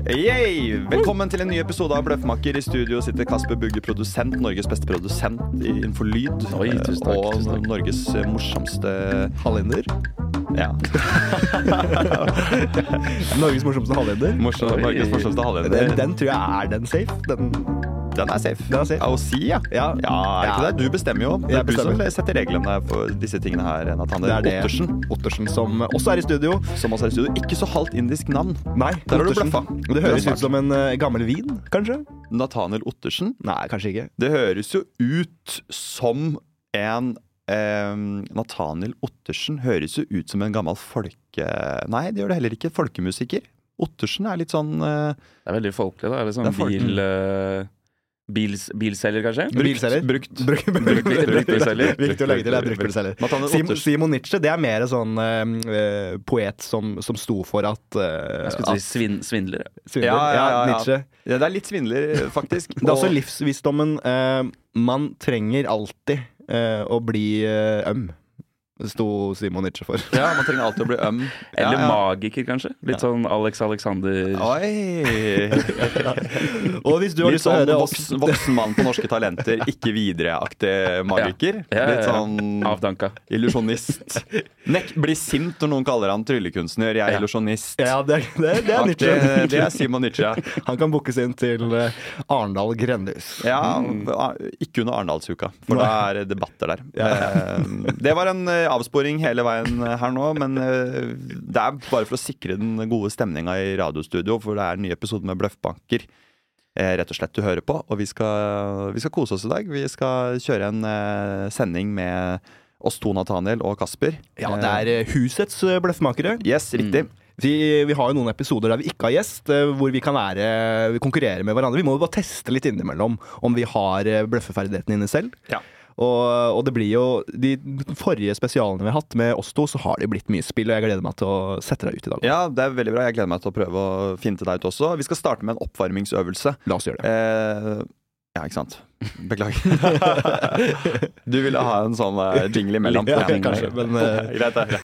Yay! Velkommen til en ny episode av Bløffmaker. I studio sitter Kasper Bugge, produsent, Norges beste produsent innenfor lyd. Oi, tusen takk, og tusen takk. Norges morsomste Hallinder. Ja. Norges morsomste hallinder. Norges morsomste halvleder. Den tror jeg er den safe. Den er safe. Den er safe. Å si, ja. Ja. Ja, er ikke det? Du bestemmer jo. Det Jeg er du som bestemmer. setter reglene for disse tingene her, Nathaniel. Det er det. Ottersen, som også er i studio. Som også er i studio. Ikke så halvt indisk navn. Nei, Der har du Ottersen. bløffa. Det høres Det er ut som en gammel vin, kanskje? Nathaniel Ottersen. Nei, kanskje ikke. Det høres jo ut som en Nathaniel Ottersen høres jo ut som en gammel Nei, det gjør det heller ikke. Folkemusiker. Ottersen er litt sånn Det er veldig folkelig, da. Eller sånn Det er folkelig. bilselger, kanskje? Bilselger. Brukt. Brukt bilselger. Viktig å legge til, det er bruktbilselger. Nathaniel Ottersen. Simon Nietzsche, det er mer sånn poet som sto for at Jeg skulle si svindlere. svindler. Ja. Nietzsche. Ja, det er litt svindler, faktisk. Det er også Og- livsvisdommen. Man trenger alltid å bli øm. Det sto Simon Nietzsche for. Ja, man trenger alltid å bli øm. Eller ja. magiker, kanskje. Litt sånn Alex Alexander. Oi! Og hvis du har Litt lyst til å sånn høre voksen mann på Norske Talenter, ikke videreaktig magiker. Ja. Litt sånn Avdanka. illusjonist. Blir sint når noen kaller han tryllekunstner. Jeg er Ja. illusjonist. Ja, det er Nietzsche. Det er Simon Nietzsche. Han kan bookes inn til Arendal Grendehus. Ja, ikke under Arendalsuka, for da er det debatter der. Det var en avsporing hele veien her nå, men det er bare for å sikre den gode stemninga i radiostudio, for det er en ny episode med Bløffbanker. Rett og slett du hører på, og vi skal kose oss i dag. Vi skal kjøre en sending med oss to, Nathaniel og Kasper. Ja, det er husets bløffmakere. Yes, riktig. Vi har jo noen episoder der vi ikke har gjest, hvor vi kan vi konkurrerer med hverandre. Vi må jo bare teste litt innimellom om vi har bløffeferdighetene inne selv. Ja. Og det blir jo de forrige spesialene vi har hatt med oss to, så har det blitt mye spill, og jeg gleder meg til å sette deg ut i dag. Ja, det er veldig bra. Jeg gleder meg til å prøve å finne til deg ut også. Vi skal starte med en oppvarmingsøvelse. La oss gjøre det. Ja, ikke sant. Beklager. Du ville ha en sånn jingle imellom. Ja, kanskje, men Greit, det.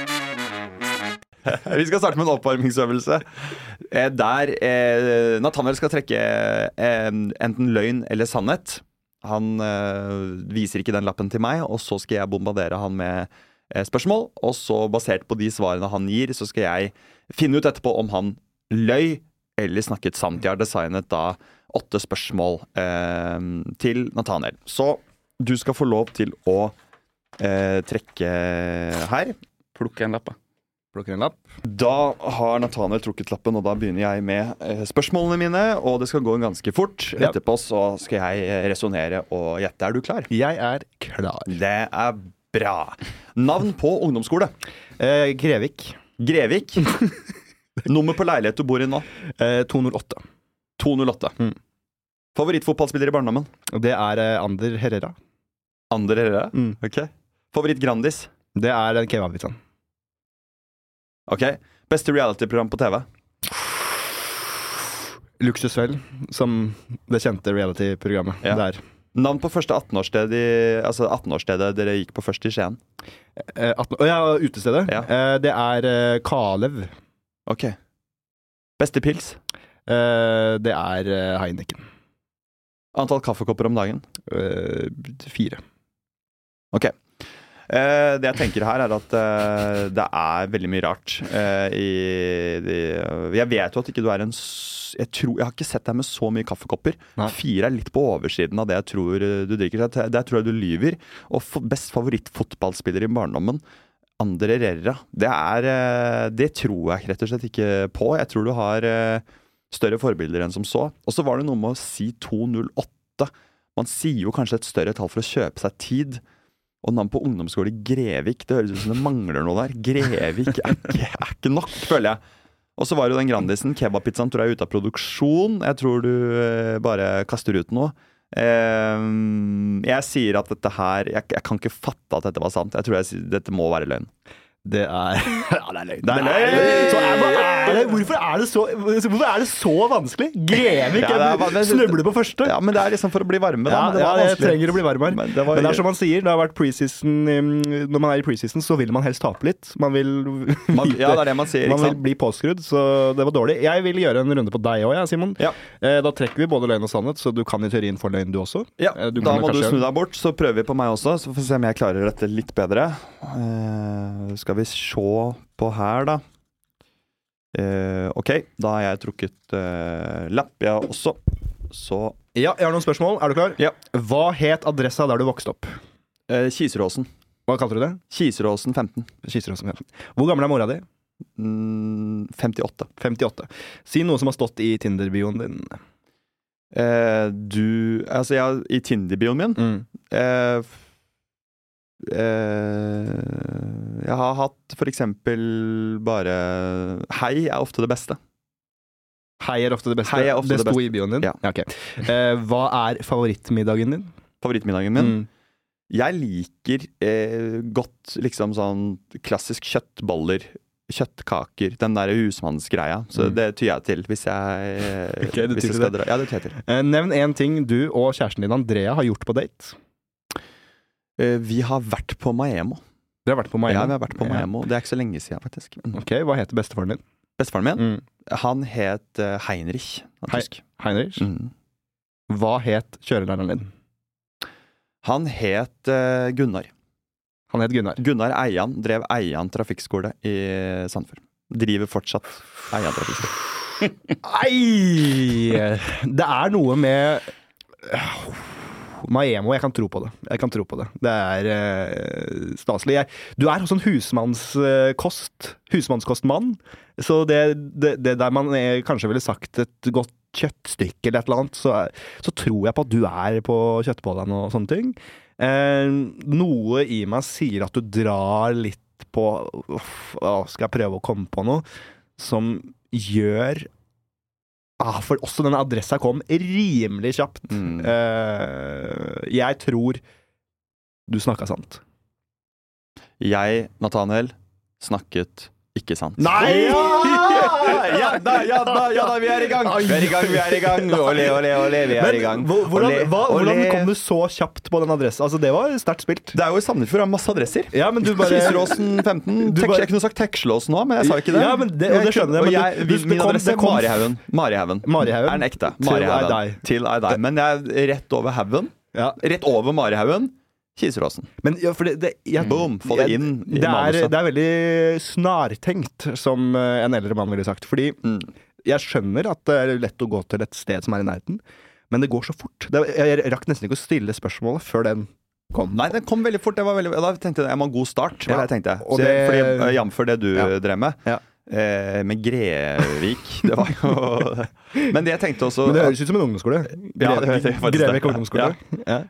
Vi skal starte med en oppvarmingsøvelse der Nathaniel skal trekke enten løgn eller sannhet. Han viser ikke den lappen til meg, og så skal jeg bombardere han med spørsmål. Og så basert på de svarene han gir, så skal jeg finne ut etterpå om han løy eller snakket sant. Jeg har designet da 8 spørsmål til Nathaniel. Så du skal få lov til å trekke her. Plukke en lapp, da. Plukker en lapp. Da har Nathaniel trukket lappen, og da begynner jeg med spørsmålene mine. Og det skal gå ganske fort. Ja. Etterpå så skal jeg resonnere og gjette. Er du klar? Jeg er klar. Det er bra. Navn på ungdomsskole? Grevik. Grevik. Nummer på leilighet du bor i nå? 208. 208. Mm. Favorittfotballspiller i barndommen? Det er Ander Herrera. Ander Herrera? Mm. Ok. Favoritt Grandis? Det er kebabpizzaen. Ok. Beste reality-program på TV? Luksusfell, som det kjente reality-programmet Ja. der. Navn på første 18-årsstedet dere gikk på først i Skien? Utestedet. Ja. Det er Kalev. Ok. Beste pils? Det er Heineken. Antall kaffekopper om dagen? 4. Ok. Det jeg tenker her er at det er veldig mye rart jeg vet jo at ikke du er jeg har ikke sett deg med så mye kaffekopper. Nei. 4 er litt på oversiden av det jeg tror du drikker. Der tror jeg du lyver. Og best favorittfotballspiller i barndommen, Ander Herrera, det tror jeg rett og slett ikke på. Jeg tror du har større forbilder enn som så. Og så var det noe med å si 208. Man sier jo kanskje et større tall for å kjøpe seg tid. Og navn på ungdomsskole Grevik, det høres ut som det mangler noe der. Grevik er ikke nok, føler jeg. Og så var det jo den Grandisen. Kebabpizzaen tror jeg er ute av produksjon. Jeg tror du bare kaster ut noe. Jeg sier at dette her jeg kan ikke fatte at dette var sant. Jeg tror dette må være løgn. Det er Ja, det er løgn. Det er løgn! Så Hvorfor er det så vanskelig? Grevik, snøbler på første. Ja, men det er liksom for å bli varme, da. Ja, det trenger å bli varmere. Men det er som man sier, det har vært preseason. Når man er i preseason, så vil man helst tape litt. Man vil ja, det er det man sier. Man vil bli påskrudd, så det var dårlig. Jeg vil gjøre en runde på deg òg, Simon. Ja. Da trekker vi både løgn og sannhet, så du kan i teorien få løgn, du også. Ja, da må du snu deg bort, så prøver vi på meg også, så får vi se om jeg klarer dette litt bedre. Skal vi se på her, da. Ok, da har jeg trukket lapp, jeg også. Så ja, jeg har noen spørsmål. Er du klar? Ja. Hva het adressa der du vokste opp? Kiseråsen. Hva kalte du det? Kiseråsen 15. Kiseråsen 15. Hvor gammel er mora di? 58. 58. Si noe som har stått i Tinder-bioen din. I Tinder-bioen min jeg har hatt for eksempel bare hei er ofte det beste. Hei er ofte det beste? Hei er ofte det sto beste. I bioen din? Ja. Okay. Hva er favorittmiddagen din? Favorittmiddagen min? Jeg liker godt liksom sånn klassisk kjøttboller, kjøttkaker, den der husmannsgreia. Så det tyr jeg til hvis jeg, hvis jeg skal dra. Ja, det tyr jeg til. Nevn en ting du og kjæresten din Andrea har gjort på date. Vi har vært på Maemo. Dere har vært på Maemo? Ja, vi har vært på Maemo. Det er ikke så lenge siden, faktisk. Ok, hva heter bestefaren din? Bestefaren min? Han het Heinrich. Heinrich? Hva het kjørelæreren din? Han het Gunnar. Han het Gunnar. Gunnar Eian drev Eian trafikkskole i Sandefjord. Driver fortsatt Eian trafikkskole. Ei! Det er noe med Maemo, jeg kan tro på det. Det er staselig. Du er sånn husmannskostmann, så det der man kanskje ville sagt et godt kjøttstykke eller et eller annet, så tror jeg på at du er på kjøttbollene og sånne ting. Noe i meg sier at du drar litt på skal jeg prøve å komme på noe som gjør for også denne adressa kom rimelig kjapt. Jeg tror du snakket sant. Jeg, Nathaniel, snakket ikke sant. Nei! Ja da, vi er i gang! Olé, vi er i gang. Hvordan kom du så kjapt på den adressen? Altså, det var sterkt spilt. Det er jo i Sandefjord, det er masse adresser. Ja, men du bare Kiseråsen 15. Jeg kunne sagt Tekslåsen nå, men jeg sa ikke det. Ja, men det skjønner jeg. Min adresse er Marihaugen. Er den ekte. Marihaugen. Til er deg. Men jeg er rett over Haugen. Rett over Marihaugen. Kiseråsen. Men ja, for boom, få det inn i manuset. Det er veldig snartenkt, som en eldre mann ville sagt. Fordi jeg skjønner at det er lett å gå til et sted som er i nærheten, men det går så fort. Jeg rakk nesten ikke å stille spørsmålet før den kom. Nei, den kom veldig fort. Da tenkte jeg, jeg må ha en god start. Det tenkte jeg. Fordi jamfør det du drev med. Ja. Med Grevik. Det var jo Men det jeg tenkte også. Men det høres ut som en ungdomsskole. Grevik ungdomsskole. Ja.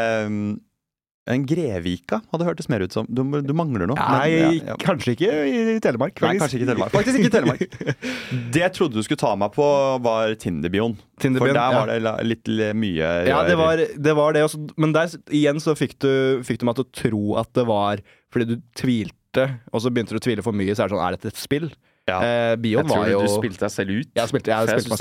En Grevika hadde hørtes mer ut som. Du mangler noe. Nei, kanskje ikke i Telemark. Nei, kanskje ikke i Telemark. Faktisk ikke i Telemark. Det jeg trodde du skulle ta meg på, var Tinder-bioen. For der var det litt mye rør. Ja, det var det også. Men der igjen så fikk du meg til å tro at det var fordi du tvilte, og så begynte du å tvile for mye, så er det sånn, er dette et spill? Ja. Bioen var jo... Du spilte deg selv ut. Jeg spilte meg selv ut.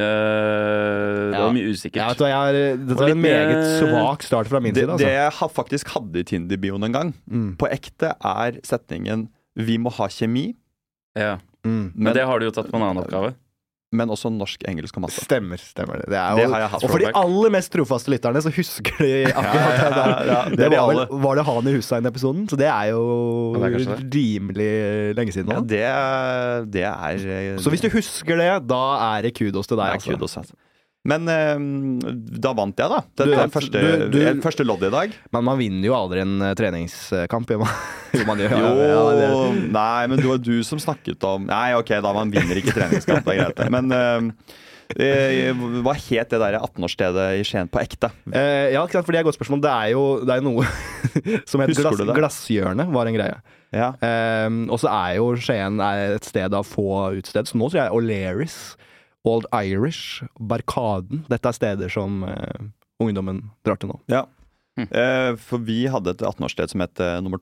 Det var mye usikkert. Ja, det var en meget svak start fra min side. Altså. Det jeg faktisk hadde i Tinder-bioen en gang, på ekte er setningen «Vi må ha kjemi». Ja. Men det har du jo tatt på en annen oppgave. Men også norsk, engelsk og matte. Stemmer det. Det har jeg hatt. Og for de aller mest trofaste lytterne så husker de akkurat det der. Var det Han i Hussein-episoden? Så det er jo rimelig lenge siden nå. Ja, det er Så hvis du husker det, da er det kudos til deg. Det er kudos, altså. Men da vant jeg, da. Det første lodd i dag. Men man vinner jo aldri en treningskamp. Nei, men det var du som snakket om. Nei, ok, da man vinner ikke treningskamp. Det er greit. Men hva het det der 18-årsstedet i Skien på ekte? Ja, for det er et godt spørsmål. Det er jo noe som heter Glasshjørnet, var en greie. Ja. Og så er jo Skien et sted av få utsted. Så nå tror jeg O'Learys, Old Irish, Barkaden. Dette er steder som ungdommen drar til nå. Ja. For vi hadde et 18-årssted som het nummer 12.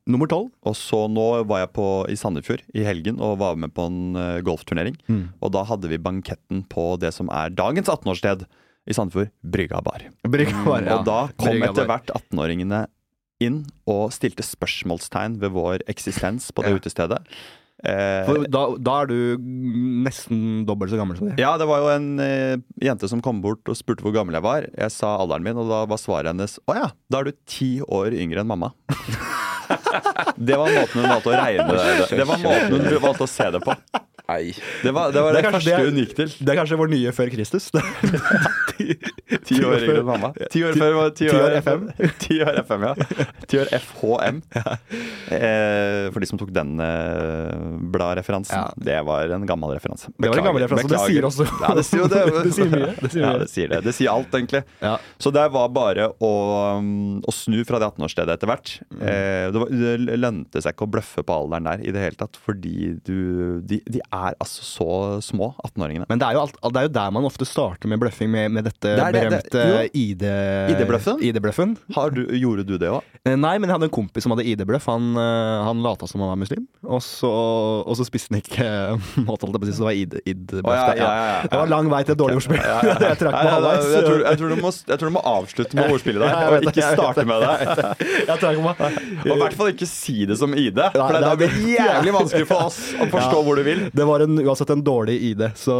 Nummer 12. Og så nå var jeg i Sandefjord i helgen og var med på en golfturnering. Og da hadde vi banketten på det som er dagens 18-årssted i Sandefjord, Brygga bar. Og da kom etter hvert 18-åringene inn og stilte spørsmålstegn ved vår eksistens på det utestedet. For da du nesten dobbelt så gammel som det. Ja, det var jo en jente som kom bort og spurte hvor gammel jeg var. Jeg sa alderen min, og da var svaret hennes ja, da er du 10 år yngre enn mamma. Det var måten hun valgte å regne det. Det var måten hun valgte å se det på. Nei. Det var det første hun gikk til. Det er kanskje vår nye før Kristus. 10 år yngre enn mamma. 10 år før var 10 år FM. 10 år FM, ja. 10 år FHM. For de som tok den bladreferansen. Det var en gammel referanse. Det var en gammel referanse, det sier også. Ja, det sier jo det. Det sier mye. Ja, det sier det. Det sier alt, egentlig. Ja. Så det var bare å snu fra det 18-årsstedet etter hvert. Det lønte seg ikke å bløffe på alderen der i det hele tatt, fordi de er altså så små, 18-åringene. Men det er jo der man ofte starter med bløffing, med dette berømte ID-bløffen. Gjorde du det også? Nei, men jeg hadde en kompis som hadde ID-bløff. Han lata som han var muslim, og så spiste han ikke mat, så det var ID-bløff. Det var lang vei til et dårlig ordspill. Jeg trakk meg halvveis. Jeg tror du må avslutte med ordspillet der, og ikke starte med det. Jeg trakk meg. Og i hvert fall ikke si det som ID, for det blir jævlig vanskelig for oss å forstå hvor du vil. Det var uansett en dårlig ID, så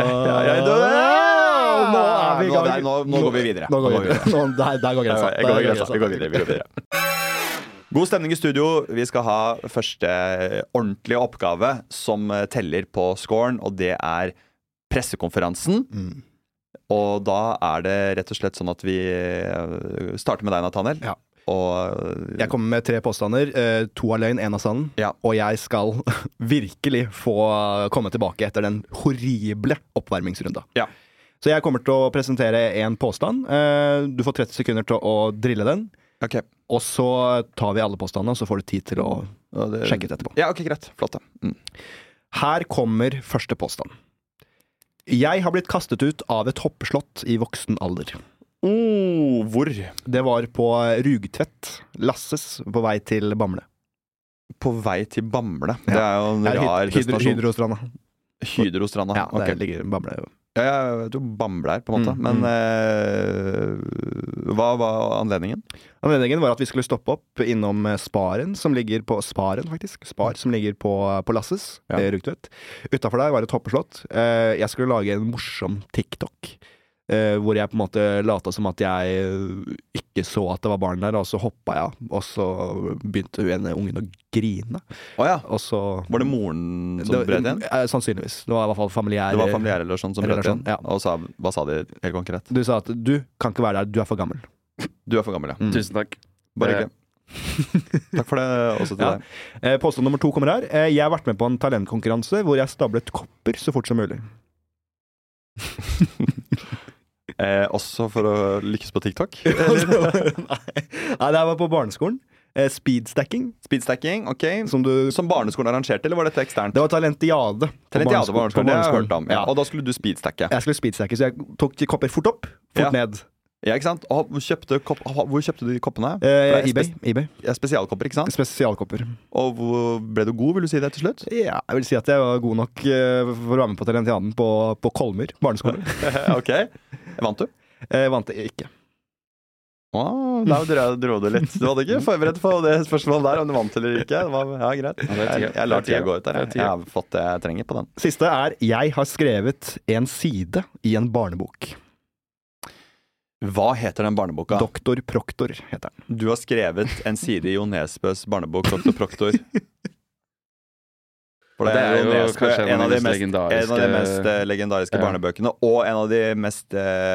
Nå går vi videre. Der går grensa. Vi går videre. God stemning i studio. Vi skal ha første ordentlige oppgave som teller på scoren, og det er pressekonferansen. Og da er det rett og slett sånn at vi starter med deg, Nathaniel. Ja. Og jeg kommer med 3 påstander, 2 av løgn, 1 av sanden. Ja. Og jeg skal virkelig få komme tilbake etter den horrible oppvarmingsrunda. Ja. Så jeg kommer til å presentere en påstand. Du får 30 sekunder til å drille den. Okay. Og så tar vi alle påstandene, og så får du tid til å sjekke ut etterpå. Ja, ok, greit. Flott da. Her kommer første påstand. Jeg har blitt kastet ut av et hoppeslott i voksen alder. Hvor? Det var på Rugtvedt. Lasses på vei til Bamble. På vei til Bamble? Det er jo en rar destinasjon. Hydrostranda. Hydrostranda? Ja, der ligger Bamble. Ja, jeg vet jo Bamble er på en måte. Men hva var anledningen? Anledningen var at vi skulle stoppe opp innom Sparen, som ligger på Sparen faktisk. Spar, som ligger på Lasses, Rugtvedt. Utenfor der var et hoppeslott. Jeg skulle lage en morsom TikTok. Hvor jeg på en måte lata som at jeg ikke så at det var barn der, og så hoppa jeg, og så begynte hun ungen å grine. Og så var det moren som brøt igjen? Sannsynligvis. Det var i hvert fall familiær. Det var familiær eller sånn som brøt igjen? Ja. Og hva sa de helt konkret? Du sa at du kan ikke være der, du er for gammel. Du er for gammel, ja. Tusen takk. Bare ikke. Takk for det også til deg. Påstand nummer 2 kommer her. Jeg har vært med på en talentkonkurranse hvor jeg stablet kopper så fort som mulig. Også for å lykkes på TikTok? Nei, det var på barneskolen. Speedstacking. Speedstacking, ok. Som barneskolen arrangerte, eller var dette eksternt? Det var talentiade. Talentiade på barneskolen, det har jeg hørt om. Ja. Og da skulle du speedstacke? Jeg skulle speedstacke, så jeg tok kopper fort opp, fort ned. Ja, ikke sant? Og hvor kjøpte du de koppene? eBay. Spesialkopper, ikke sant? Spesialkopper. Og ble du god, vil du si det til slutt? Ja, jeg vil si at jeg var god nok for å være med på talentiaden på Kolmyr barneskole. Ok. Vant du? Vant jeg ikke. Da dro du litt. Du hadde ikke forberedt på det spørsmålet der, om du vant eller ikke. Ja, greit. Jeg lar tida gå ut der. Jeg har fått det jeg trenger på den. Siste er, jeg har skrevet en side i en barnebok. Hva heter den barneboka? Doktor Proktor heter den. Du har skrevet en side i Jo Nesbøs barnebok, Doktor Proktor. For det er jo kanskje en av de mest legendariske barnebøkene, og en av de mest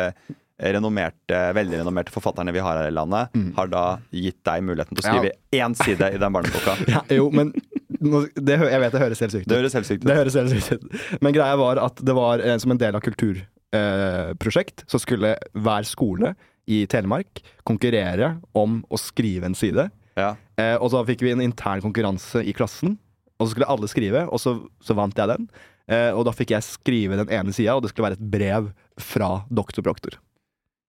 veldig renommerte forfatterne vi har her i landet, har da gitt deg muligheten til å skrive én side i den barneboka. Ja, jo, men jeg vet det høres helt sykt ut. Det høres helt sykt ut. Men greia var at det var som en del av kulturprosjekt, så skulle hver skole i Telemark konkurrere om å skrive en side. Ja. Og så fikk vi en intern konkurranse i klassen, og så skulle alle skrive, og så vant jeg den. Og da fikk jeg skrive den ene sida, og det skulle være et brev fra Doktor Proktor.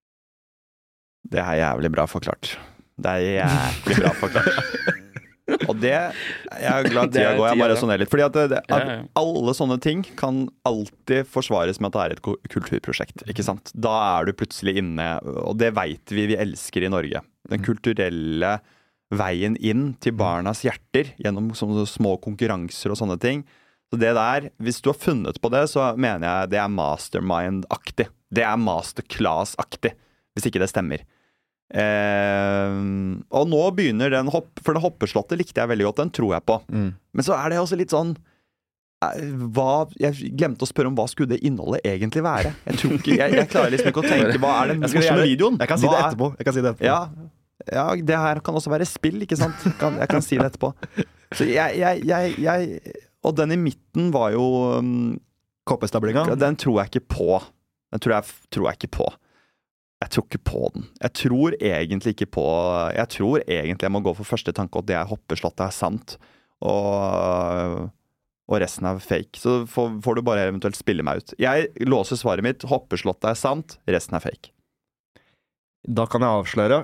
Det er jævlig bra forklart. Og det jeg er glad tida går. Jeg må resonnere litt. Fordi at alle sånne ting kan alltid forsvares med at det er et kulturprosjekt. Ikke sant? Da er du plutselig inne, og det vet vi elsker i Norge. Den kulturelle veien inn til barnas hjerter gjennom sånne små konkurranser og sånne ting. Så det der, hvis du har funnet på det, så mener jeg det er mastermind-aktig. Det er masterclass-aktig, hvis ikke det stemmer. Og nå begynner for det hoppeslottet likte jeg veldig godt, den tror jeg på. Men så er det også litt sånn jeg glemte å spørre om hva skulle det innholdet egentlig være. Jeg klarer liksom ikke å tenke hva er den morsomme videoen. Jeg kan si det etterpå. Ja, det her kan også være spill, ikke sant? Jeg kan si det etterpå. Så og den i midten var jo Koppestablinga. Den tror jeg ikke på. Jeg tror ikke på den. Jeg tror egentlig ikke på. Jeg tror egentlig jeg må gå for første tanke, og det er hoppeslottet er sant. Og resten er fake. Så får du bare eventuelt spille meg ut. Jeg låser svaret mitt. Hoppeslottet er sant, resten er fake. Da kan jeg avsløre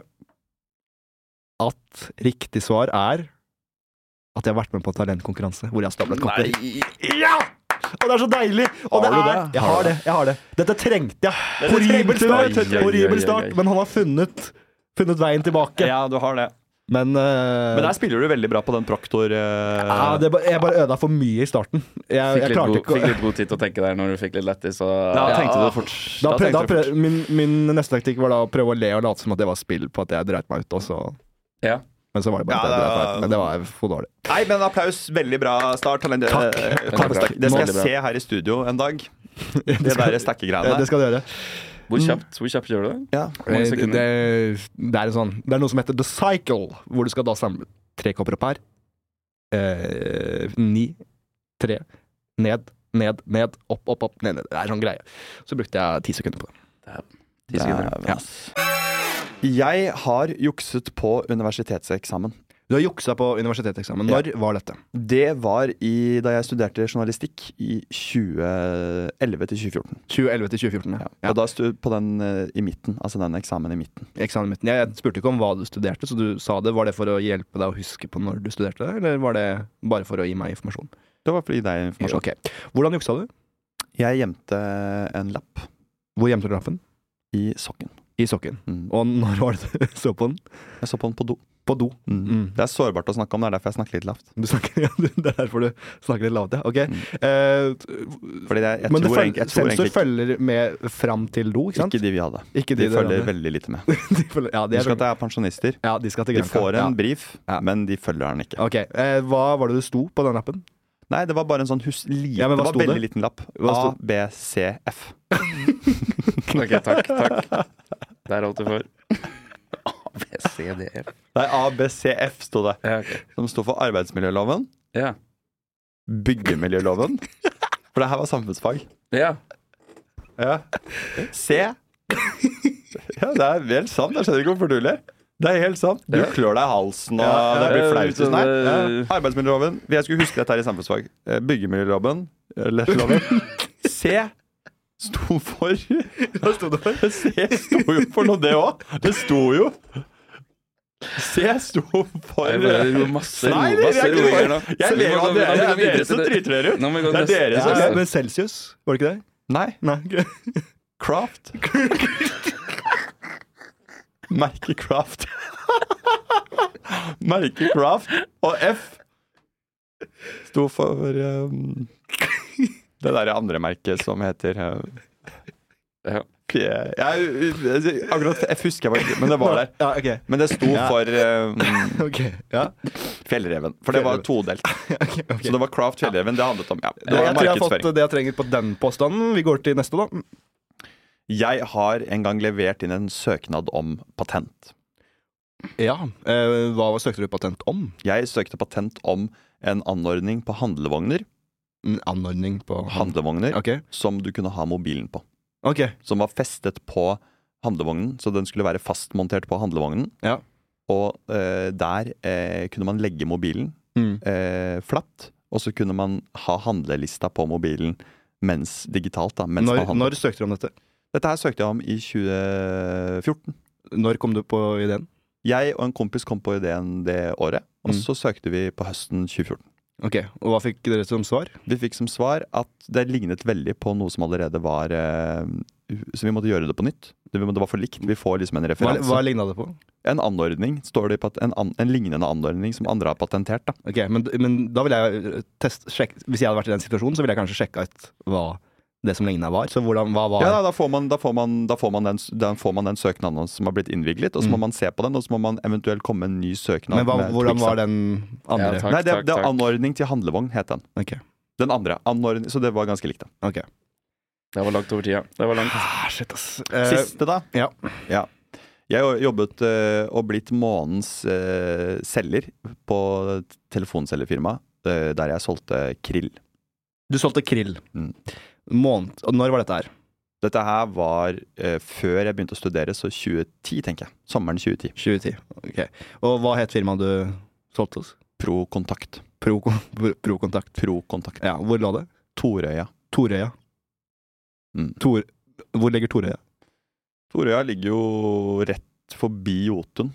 at riktig svar er at jeg har vært med på talentkonkurranse hvor jeg har stablet kopper. Ja! Og det er så deilig! Og jeg har det. Dette trengte jeg. Horribel start, men han har funnet veien tilbake. Ja, du har det. Men der spiller du veldig bra på den Proktor. Jeg bare øda for mye i starten. Fikk litt god tid til å tenke der når du fikk litt lettis. Min neste taktikk var da å prøve å le og late som at det var spill på at jeg dreit meg ut, og så men så var det bare men det var for dårlig. Nei, men applaus. Veldig bra start. Takk. Det skal jeg se her i studio en dag. Det der stakkegreiene. Det skal du gjøre. Hvor kjapt gjør du det? Ja. Det er noe som heter The Cycle, hvor du skal da samle 3 kopper opp her. 9, 3, ned, opp, ned. Det er sånn greie. Så brukte jeg 10 sekunder på det. 10 sekunder. Ja. Jeg har jukset på universitetseksamen. Du har juksa på universitetseksamen. Når var dette? Det var da jeg studerte journalistikk i 2011 til 2014. 2011 til 2014, ja. Og da på den i midten, altså den eksamen i midten. Eksamen i midten. Jeg spurte ikke om hva du studerte, så du sa det. Var det for å hjelpe deg å huske på når du studerte det, eller var det bare for å gi meg informasjon? Det var for å gi deg informasjon. Okay. Hvordan juksa du? Jeg gjemte en lapp. Hvor gjemte du lappen? I sokken. I sokken. Og når var det du så på den? Jeg så på den på do. På do? Det er sårbart å snakke om, det er derfor jeg snakker litt lavt. Det er derfor du snakker litt lavt, ja. Ok. Fordi men sensor følger med fram til do, ikke sant? Ikke de vi hadde. De følger veldig lite med. Husk at det er pensjonister. Ja, de får en brief, men de følger den ikke. Ok. Hva var det du sto på den lappen? Nei, det var bare en sånn det var veldig liten lapp. A, B, C, F. Ok, takk. Det er alt du får. A, B, C, D, F. Nei, A, B, C, F sto det. Ja, okay. Som sto for arbeidsmiljøloven. Ja. Byggemiljøloven. For det her var samfunnsfag. Ja. C. Ja, det er helt sant. Jeg skjønner ikke hvorfor du ler. Det er helt sant. Du klør deg i halsen, og det blir flaut. Arbeidsmiljøloven. Jeg skulle huske dette her i samfunnsfag. Byggemiljøloven. C sto for Hva sto det for? C sto jo for noe, det òg. Det sto jo. C sto for masse roinger nå. Jeg ler av dere. Det er dere som driter dere ut. Det er dere som Men Celsius, var det ikke det? Nei. Craft. Merke Craft. Merke Craft. Og F sto for det der andre merket som heter akkurat F husker jeg ikke, men det var der. Ja, okay. Men det sto for okay, Fjellreven. For det var todelt. Okay. Så det var Craft Fjellreven. Det handlet om jeg tror jeg har fått det jeg trenger på den påstanden. Vi går til neste, da. Jeg har en gang levert inn en søknad om patent. Ja, hva søkte du patent om? Jeg søkte patent om en anordning på handlevogner. En anordning på handlevogner, okay. Som du kunne ha mobilen på. Okay. Som var festet på handlevognen, så den skulle være fastmontert på handlevognen. Ja. Og der kunne man legge mobilen flatt, og så kunne man ha handlelista på mobilen digitalt. Da, når søkte du om dette? Dette her søkte jeg om i 2014. Når kom du på ideen? Jeg og en kompis kom på ideen det året, og så søkte vi på høsten 2014. Ok, og hva fikk dere som svar? Vi fikk som svar at det lignet veldig på noe som allerede var så vi måtte gjøre det på nytt. Det var for likt. Vi får liksom en referanse. Hva lignet det på? En anordning, står det på en lignende anordning som andre har patentert. Da. Ok, men da vil jeg sjekke, hvis jeg hadde vært i den situasjonen, så ville jeg kanskje sjekke ut hva det som lignet var. Så hva var... Ja, da får man den søknaden som har blitt innviglet, og så må man se på den, og så må man eventuelt komme med en ny søknad. Men hvordan var den andre? Ja, takk. Nei, det er anordning til handlevogn, het den. Ok. Den andre, anordning, så det var ganske likt da. Ok. Det var langt over tida. Det var langt. Shit, ass. Siste da? Ja. Jeg har jobbet og blitt månedens selger på telefonselgerfirma, der jeg solgte krill. Du solgte krill. Og når var dette her? Dette her var før jeg begynte å studere, så 2010 tenker jeg. Sommeren 2010. 2010, ok. Og hva het firmaet du solgte hos? Pro-kontakt. Pro-kontakt. Pro-kontakt. Ja, hvor lå det? Torøya. Torøya. Hvor ligger Torøya? Torøya ligger jo rett forbi Jotun,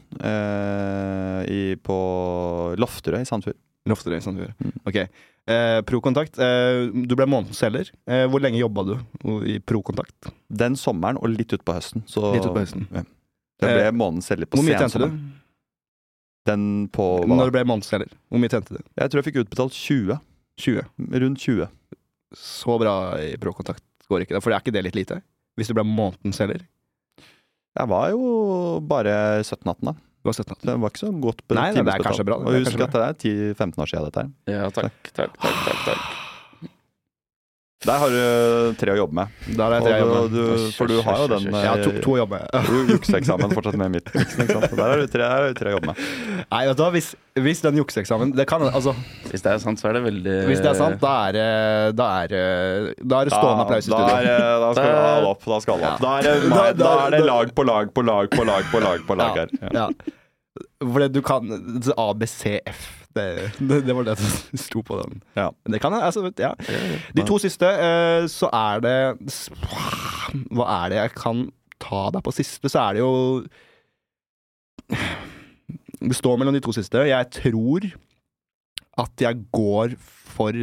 på Lofterøy i Sandfjord. Lofterøy i Sandfjord. Ok. Pro-kontakt. Du ble månedens selger. Hvor lenge jobbet du i Pro-kontakt? Den sommeren og litt ut på høsten. Litt ut på høsten. Ja. Jeg ble månedens selger på Hvor mye tjente du? Den på hva? Når du ble månedens selger, hvor mye tjente du? Jeg tror jeg fikk utbetalt 20. 20. Rundt 20. Så bra i Pro-kontakt går ikke det, for er ikke det litt lite? Hvis du ble månedens selger? Jeg var jo bare 17-18 da. Du var 17. Det var ikke så godt Nei, det er kanskje bra. Og husk at det er 10-15 år siden dette her. Ja, takk. Der har du 3 å jobbe med. Der er 3 å jobbe med. For du har jo den Ja, 2 å jobbe med. jukseeksamen fortsatt med mitt. Ikke sant? Der er du 3 å jobbe med. Nei, vet du hva, hvis den jukseeksamen, det kan, altså... Hvis det er sant, så er det veldig... Hvis det er sant, da er det stående applaus i studio. Da skal du ha det opp. Da er det lag på lag på lag på lag på lag på lag her. Ja. For du kan ABCF. Det var det som sto på den. Ja. Det kan jeg, altså, ja. De 2 siste, så er det... Hva er det jeg kan ta deg på siste? Så er det jo... Det står mellom de 2 siste. Jeg tror at jeg går for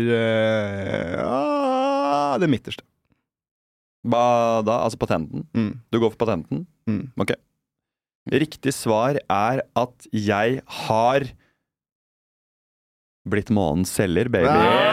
det midterste. Hva da? Altså patenten? Du går for patenten? Ok. Riktig svar er at jeg har blitt månedens selger, baby.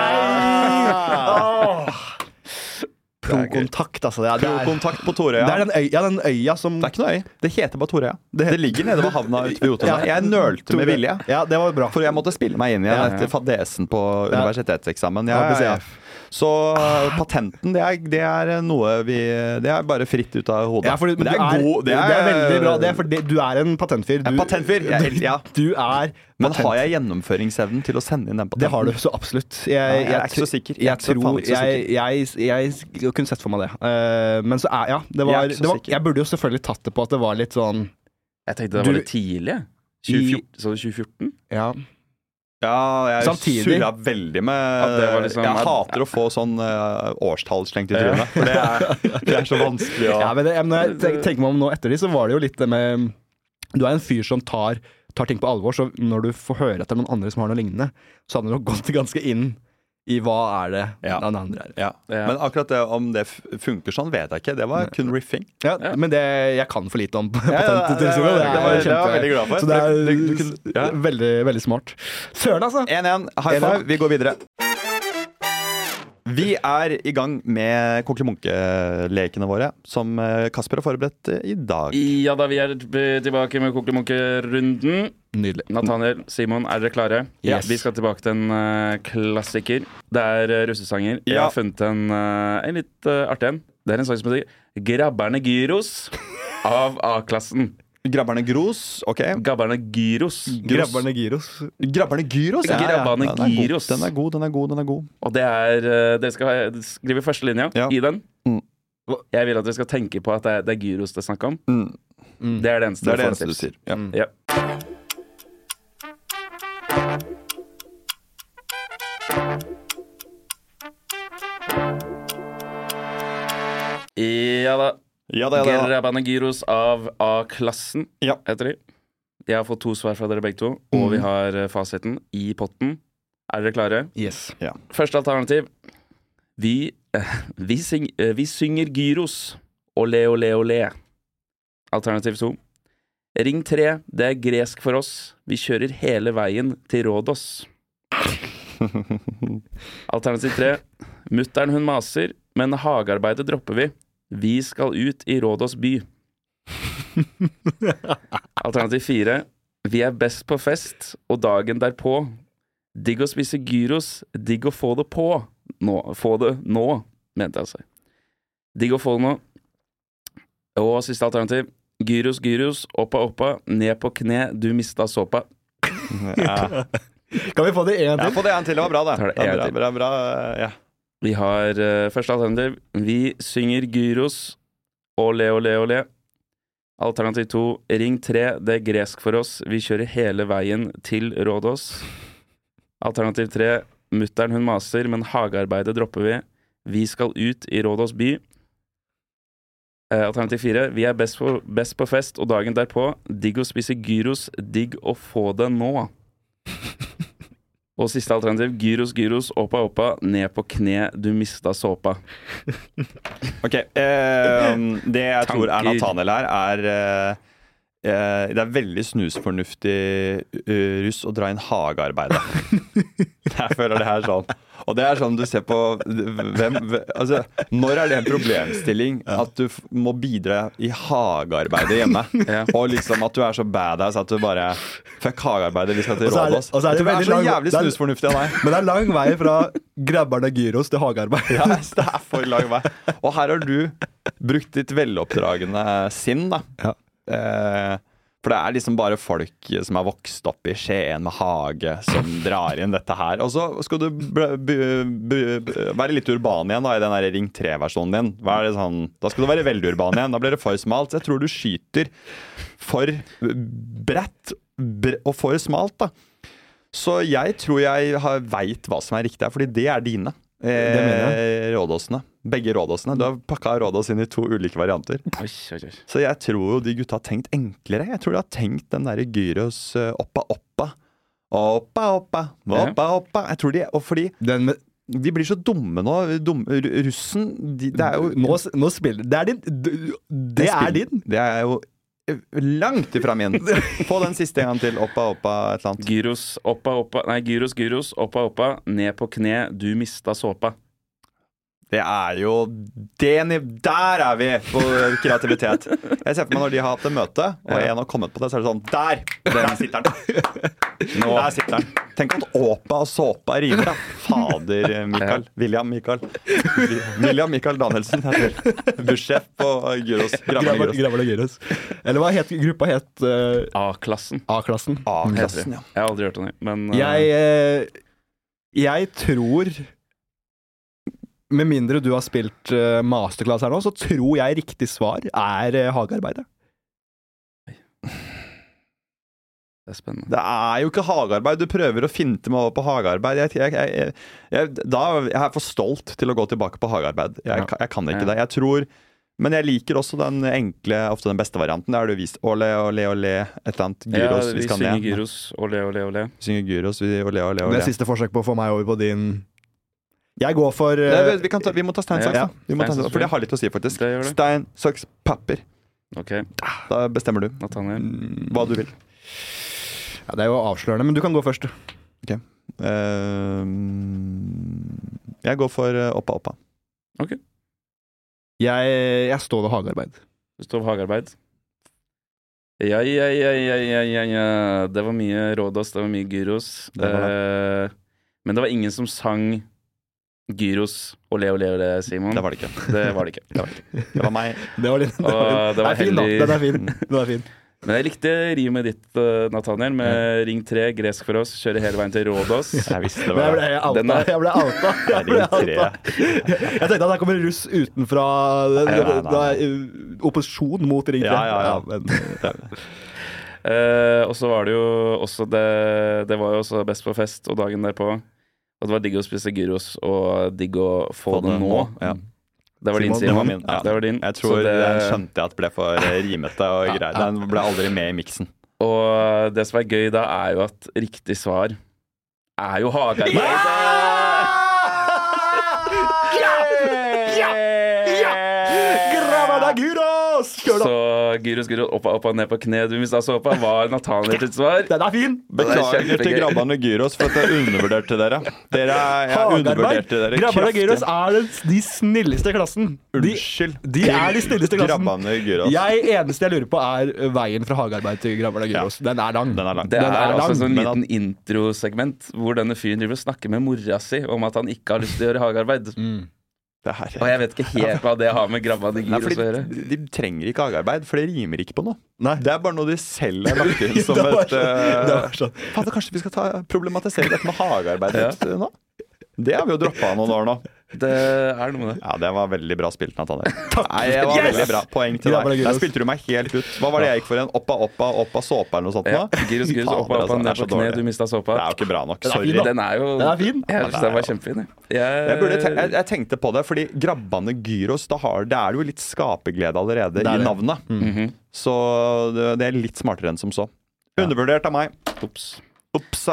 Pro-kontakt, altså. Pro-kontakt på Torøya. Det er den øya som... Det er ikke noe øy. Det heter bare Torøya. Det ligger nede ved havna ute ved Jotun. Jeg nølte med vilje. Ja, det var bra. For jeg måtte spille meg inn igjen etter fadesen på universitetseksamen. Så patenten, det er noe det er bare fritt ut av hodet. Ja, men det er veldig bra. Det er fordi du er en patentfyr. En patentfyr? Ja. Du er Men har jeg gjennomføringsevnen til å sende inn den patenten? Det har du så absolutt. Jeg er ikke så sikker. Jeg kunne sett for meg det. Men så jeg burde jo selvfølgelig tatt det på at det var litt sånn... Jeg tenkte det var litt tidlig. 2014? Ja. Ja, jeg surra veldig med liksom, jeg hater å få sånn årstall slengt i trynet. For det er så vanskelig å... Ja, men når jeg tenker meg om nå etter det, så var det jo litt det med... Du er en fyr som tar ting på alvor, så når du får høre etter noen andre som har noe lignende, så hadde du nok gått ganske inn i hva er det den andre er. Ja. Men akkurat det, om det funker sånn, vet jeg ikke. Det var kun riffing. Ja. Men jeg kan for lite om patentet. Det var jeg veldig glad for. Så det er veldig, veldig smart. Søren, altså! 1-1. High five. Vi går videre. Vi er i gang med Koklemunke-lekene våre, som Kasper har forberedt i dag. Ja da, vi er tilbake med Koklemunke-runden. Nydelig. Nathaniel, Simon, er dere klare? Yes. Vi skal tilbake til en klassiker. Det er russesanger. Jeg har funnet en litt artig en. Det er en sang som heter Grabberne Gyros av A-klassen. Grabberne Gros, ok. Grabberne Gyros. Grabberne Gyros. Grabberne Gyros? Grabberne Gyros. Den er god. Og det er dere skal skrive første linja i den. Jeg vil at dere skal tenke på at det er gyros det er snakk om. Det er det eneste du sier. Ja. Ja da. Grabberne Gyros av A-klassen, heter de. Jeg har fått 2 svar fra dere begge to, og vi har fasiten i potten. Er dere klare? Yes. Ja. Første alternativ. Vi synger gyros. Olé, olé, olé. Alternativ 2. Ring 3, det er gresk for oss. Vi kjører hele veien til Rådås. Alternativ 3. Mutteren hun maser, men hagearbeidet dropper vi. Vi skal ut i Rådås by. Alternativ 4. Vi er best på fest, og dagen derpå. Digg å spise gyros, digg å få det på. Få det nå, mente jeg å si. Digg å få det nå. Og siste alternativ. Gyros, gyros, oppa, oppa, ned på kne, du mista såpa. Ja. Kan vi få det en Ja, til? få det en til, det var bra det. Tar det en til. Bra, ja. Vi har første alternativ. Vi synger gyros, olé, olé, olé. Alternativ 2. Ring 3, det er gresk for oss. Vi kjører hele veien til Rådås. Alternativ 3. Mutteren hun maser, men hagearbeidet dropper vi. Vi skal ut i Rådås by. Alternativ 4. Vi er best på fest, og dagen derpå. Digg å spise gyros, digg å få det nå. Og siste alternativ. Gyros, gyros, oppa, oppa, ned på kne, du mista såpa. Ok, det jeg tror er Tanker. Nathaniel her det er veldig snusfornuftig russ å dra inn hagearbeidet. Jeg føler det her sånn. Og det er sånn du ser på altså, når er det en problemstilling at du må bidra i hagearbeidet hjemme? Ja. Og liksom at du er så badass at du bare fuck hagearbeidet, vi skal til Og så er det- Rådås. og så er det Det er veldig så lang- jævlig det er- snusfornuftig av deg. Men det er lang vei fra grabberne gyros til hagearbeid. Ja, det er for lang vei. Og her har du brukt ditt veloppdragende sinn, da. Ja. For det er liksom bare folk som er vokst opp i Skien med hage, som drar inn dette her. Og så skal du være litt urban igjen da, i den der Ring 3-versjonen din. Hva er det sånn? Da skal du være veldig urban igjen. Da blir det for smalt. Så jeg tror du skyter for bredt og for smalt, da. Så jeg tror jeg veit hva som er riktig her, fordi det er dine. Rådåsene. Begge Rådåsene. Du har pakka Rådås inn i 2 ulike varianter. Oi. Så jeg tror jo de gutta har tenkt enklere. Jeg tror de har tenkt den derre gyros oppa, oppa. Oppa, oppa, oppa, oppa. Jeg tror og fordi Den med, de blir så dumme nå. Russen, det er jo nå spiller Det er din. Det er din. Det er jo langt ifra min. Få den siste en gang til. Oppa, oppa, et eller annet. Gyros, oppa, oppa. Nei, gyros, gyros, oppa, oppa, ned på kne, du mista såpa. Det er jo Der er vi på kreativitet. Jeg ser for meg når de har hatt et møte, og en har kommet på det, så er det sånn Der sitter den! Der sitter den. Tenk at åpa og såpa rimer, da. Fader Mikael. William Mikael Danielsen heter bussjef på Gyros. Grabberne gyros. Eller hva het gruppa? A-klassen. A-klassen. A-klassen, ja. Jeg har aldri hørt om det, men Jeg tror, med mindre du har spilt masterclass her nå, så tror jeg riktig svar er hagearbeidet. det er spennende. Det er jo ikke hagearbeid. Du prøver å finte meg over på hagearbeid. Jeg er for stolt til å gå tilbake på hagearbeid. Jeg kan ikke det. Jeg tror, men jeg liker også den enkle, ofte den beste varianten. Der har du vist olé, olé, olé, et eller annet. Gyros, vi skal ned. synger gyros, olé, olé, olé. Synger gyros, olé, olé, olé. Det er siste forsøk på å få meg over på din. Jeg går for vi må ta stein, saks, da. Vi må ta, for det har litt å si, faktisk. Det gjør det. Stein, saks, papir. Ok, Da bestemmer du Nathaniel. hva du vil. Ja, det er jo avslørende, men du kan gå først. Jeg går for oppa, oppa. Ok, Jeg står ved hagearbeid. du står ved hagearbeid. Ja. Det var mye Rådås, det var mye gyros. Det var Men det var ingen som sang gyros, olé, olé, olé, Simon. Det var det ikke. Det var det ikke. Det var meg. Det var din. Og det var fin, da. heldig. Den er fin. Den er fin. Men jeg likte rimet ditt, Nathaniel, med Ring 3, gresk for oss, kjøre hele veien til Rådås. Jeg visste det Men var det. jeg ble outa. Jeg tenkte at her kommer russ utenfra. Nei. Opposisjon mot Ring 3. Ja. Men, Og så var det jo også det var jo også best på fest og dagen derpå. Og det var digg å spise gyros og digg å få det nå. Ja. Det var din, Det var Simon. min. Ja. Det var din. Jeg tror Så den skjønte jeg at ble for rimete og greier. Den ble aldri med i miksen. Og det som er gøy da, er jo at riktig svar er jo hagearbeid. Gravana Gyros! Så Gyros, opp og ned på kne. Du mistet såpa. Var Nathaniel sitt svar? Den er fin! Beklager til Grabbane Gyros for at jeg undervurderte dere. Jeg undervurderte dere Grabbana kraftig. Gyros er de snilleste i klassen. Unnskyld. De er de snilleste i klassen. Grabbane Gyros. Eneste jeg lurer på er veien fra hagearbeid til Grabbana Gyros. Den er lang. Den er lang. Det Den er er også lang, sånn men liten introsegment hvor denne fyren driver og snakker med mora si om at han ikke har lyst til å gjøre hagearbeid. Det her, Og jeg vet ikke helt hva det har med Grabbane Nei, Gyros å gjøre. de trenger ikke hagearbeid, for det rimer ikke på noe. Nei. Det er bare noe de selv har lagt inn som Det var et sånn. Det var sånn. Fader, kanskje vi skal problematisere dette med hagearbeid Ja. litt nå? Det har vi jo droppa noen år nå. Det er noe med det. Ja, det var veldig bra spilt, Nathaniel. Nei, det var Yes! veldig bra. Poeng til Grabbane deg. Gyros. Der spilte du meg helt ut. Hva var det jeg gikk for igjen? Oppa såpa eller noe sånt? Ja. nå? Gyros, Fader, opp, altså, ned det er så på kne. dårlig. Du mistet såpa. Det er jo ikke bra nok. Den er Sorry. fin, da. Den er jo Den er fin. Jeg synes den var kjempefin. Jeg tenkte på det, fordi Grabbane Gyros, det er jo litt skaperglede allerede Det er i det. navnet. Mhm. Så det er litt smartere enn som så. Undervurdert av meg. Ops. Oppa.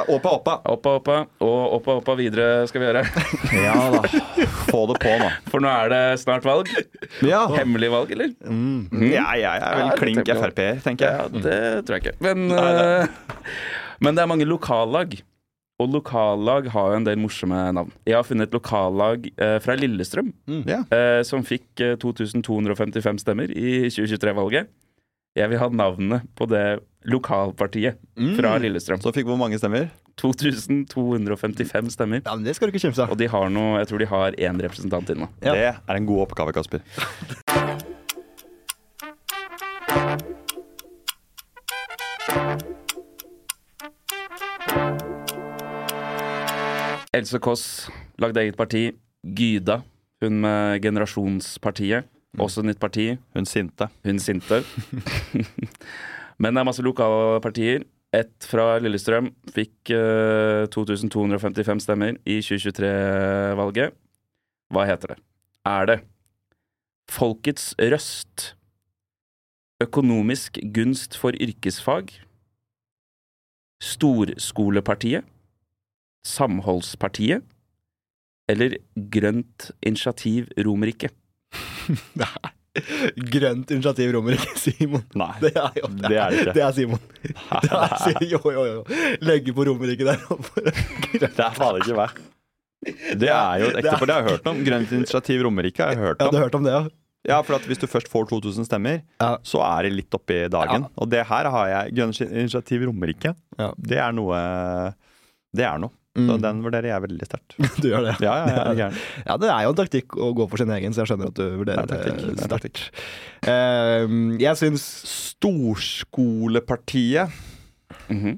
Oppa videre skal vi gjøre. Ja da. Få det på, nå. For nå er det snart valg. Ja. Hemmelig valg, eller? Jeg er vel Ja, klink det tenker jeg. Frp-er, tenker Ja, jeg. det tror jeg ikke. Men det er mange lokallag. Og lokallag har jo en del morsomme navn. Jeg har funnet et lokallag fra Lillestrøm Ja. som fikk 2255 stemmer i 2023-valget. Jeg vil ha navnet på det lokalpartiet fra Lillestrøm. Så fikk hvor mange stemmer? 2255 stemmer. Ja, men det skal du ikke kimse av. Og de har noe, jeg tror de har én representant inne. Ja. Det er en god oppgave, Kasper. Else Kåss lagde eget parti. Gyda, hun med Generasjonspartiet. Også nytt parti. Hun sinte. Hun sinte. Men det er masse lokale partier. Ett fra Lillestrøm fikk 2255 stemmer i 2023-valget. Hva heter det? Er det Folkets Røst, Økonomisk gunst for yrkesfag, Storskolepartiet, Samholdspartiet eller Grønt initiativ Romerike? Grønt initiativ Romerike, Simon. Nei, Det er jo det er det ikke. Det er Simon. Jo. Legge på Romerike der oppe. Det er faen ikke meg. Det er jo et ekte, for det har jeg hørt om. Grønt initiativ Romerike har jeg hørt Ja, om. du har hørt om det, ja? Ja, for at hvis du først får 2000 stemmer, Ja. så er det litt oppe i dagen. Og det her har jeg. Grønt initiativ Romerike. Ja. Det er noe. Det er noe. Så den vurderer jeg veldig sterkt. Du gjør det. Ja, jeg er gæren. Ja, det er jo en taktikk å gå for sin egen, så jeg skjønner at du vurderer Det er taktikk, det det er sterkt. Jeg syns Storskolepartiet. Mhm.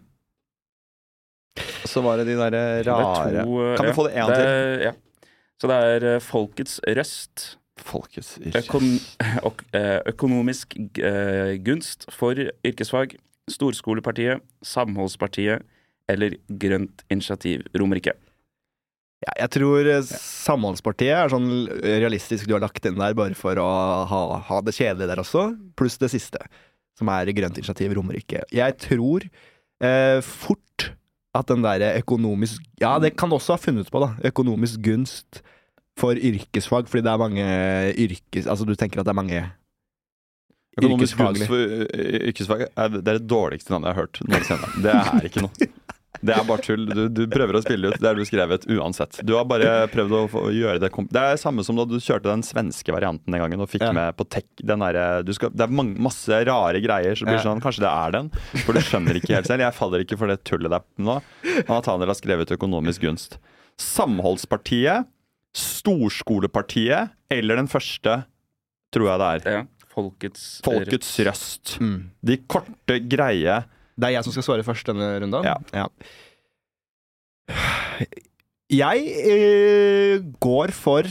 Så var det de derre Det er rare Kan vi få det en det til? er- Ja. Så det er Folkets Røst, Folkets Økonomisk gunst for yrkesfag, Storskolepartiet, Samholdspartiet eller Grønt initiativ Romerike. ja, jeg tror Samholdspartiet er sånn realistisk du har lagt inn der, bare for å ha det kjedelig der også, pluss det siste, som er Grønt initiativ Romerike. Jeg tror fort at den der økonomisk... Ja, det kan du også ha funnet på, da. Økonomisk gunst for yrkesfag, fordi det er mange Altså, du tenker at det er mange Økonomisk yrkesfaglig. gunst for yrkesfag det er det dårligste navnet jeg har hørt noensinne. Det er ikke noe. Det er bare tull. Du prøver å spille ut det du skrevet uansett. Du har bare prøvd å gjøre det Det er det samme som da du kjørte den svenske varianten den gangen og fikk Ja. med på tech den der, det er masse rare greier, så blir det sånn, kanskje det er den. For du skjønner ikke helt selv. Jeg faller ikke for det tullet der nå. Nathaniel har skrevet økonomisk gunst. Samholdspartiet, Storskolepartiet eller den første, tror jeg det er. Ja. Folkets Røst. Mm. De korte, greie. Det er jeg som skal svare først denne runden? Ja. Jeg går for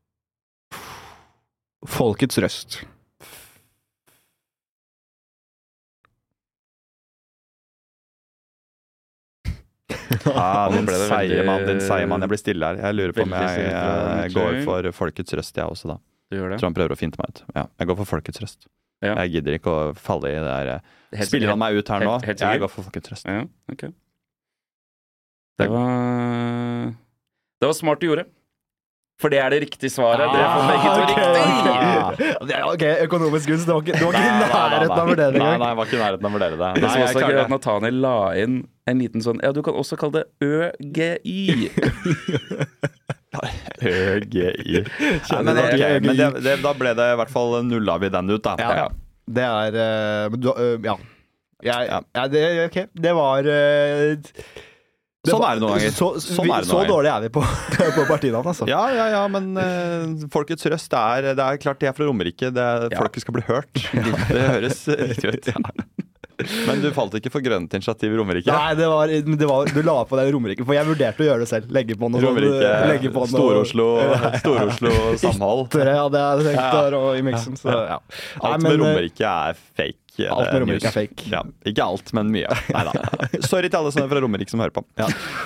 Folkets Røst. Din ble det seige veldig- mann. Jeg blir stille her. Jeg lurer på om Veldig stille fra jeg går Mitchell. for Folkets Røst, jeg også, da. Du gjør det? Tror han prøver å finte meg ut. Ja, jeg går for Folkets Røst. Ja. Jeg gidder ikke å falle i det der. Helt- Spiller han meg ut her nå? helt sikker? Jeg går for Folkets Røst. Ja, ok. Det var smart du gjorde. For det er det riktige svaret. Det får begge to riktig. Ok, økonomisk gunst. Det var ikke i nærheten av å vurdere det Nei, engang. jeg var ikke i nærheten av å vurdere det. Det Nei, som jeg også er gøy, klarer at Nathaniel la inn en liten sånn, ja, du kan også kalle det ØGI. ØGI. Men da ble det i hvert fall nulla vi den ut, da. Ja. Det er ja. Ok. Det var Sånn er det noen ganger. Så dårlig er vi på partinavn, altså. Ja, men Folkets Røst, det er klart de er fra Romerike. Folket skal bli hørt. Det høres riktig ut. Ja. Men du falt ikke for grønt initiativ i Romerike? Nei, det var, du la på deg Romerike, for jeg vurderte å gjøre det selv. Legge på noe Romerike, Stor-Oslo samhold. Det hadde jeg tenkt å i miksen. Så, ja. Alt med Romerike er fake. Alt med Romerike er fake. Ja, ikke alt, men mye. Neida. Sorry til alle som er fra Romerike som hører på. Ja.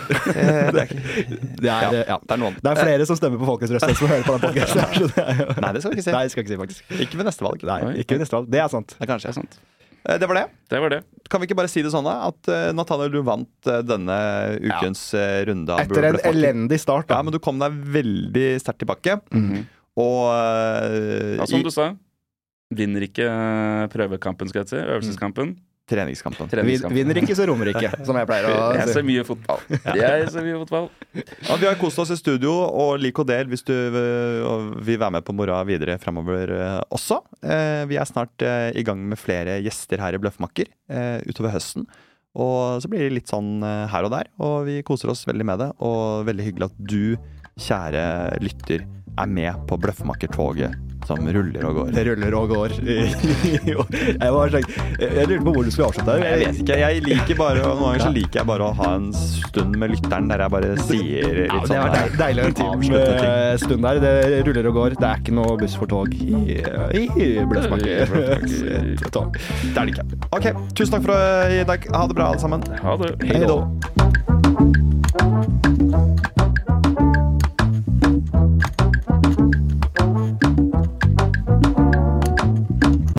Det er noen. Det er flere som stemmer på Folkets Røst enn som hører på den podcasten. Nei, det skal vi ikke si. Nei, det skal ikke si faktisk. Ikke ved neste valg. Nei, ikke ved neste valg. Det er sant. Det kanskje er sant. Det var det. Kan vi ikke bare si det sånn da, at Nathaniel, du vant denne ukens runde av etter en elendig start da. Ja, men du kom deg veldig sterkt tilbake. Og som du sa, vinner ikke prøvekampen, skal jeg si, øvelseskampen. Treningskampen. Vinner ikke så Romerike, som jeg pleier å si. Jeg ser mye fotball. Ja, vi har kost oss i studio, og lik og del hvis du vil være med på mora videre fremover også. Vi er snart i gang med flere gjester her i Bløffmakker utover høsten. Og så blir det litt sånn her og der, og vi koser oss veldig med det. Og veldig hyggelig at du, kjære lytter, er med på Bløffmakker-toget som ruller og går. Det ruller og går. Jeg lurer på hvor du skulle avslutte. Jeg vet ikke. Jeg liker bare, noen ganger så liker jeg bare å ha en stund med lytteren der jeg bare sier litt sånn. Det er deilig en stund der. Det ruller og går. Det er ikke noe buss for tog i Bløffmakker. Det er det ikke. Ok, tusen takk for i dag. Ha det bra alle sammen. Ha det. Hei da.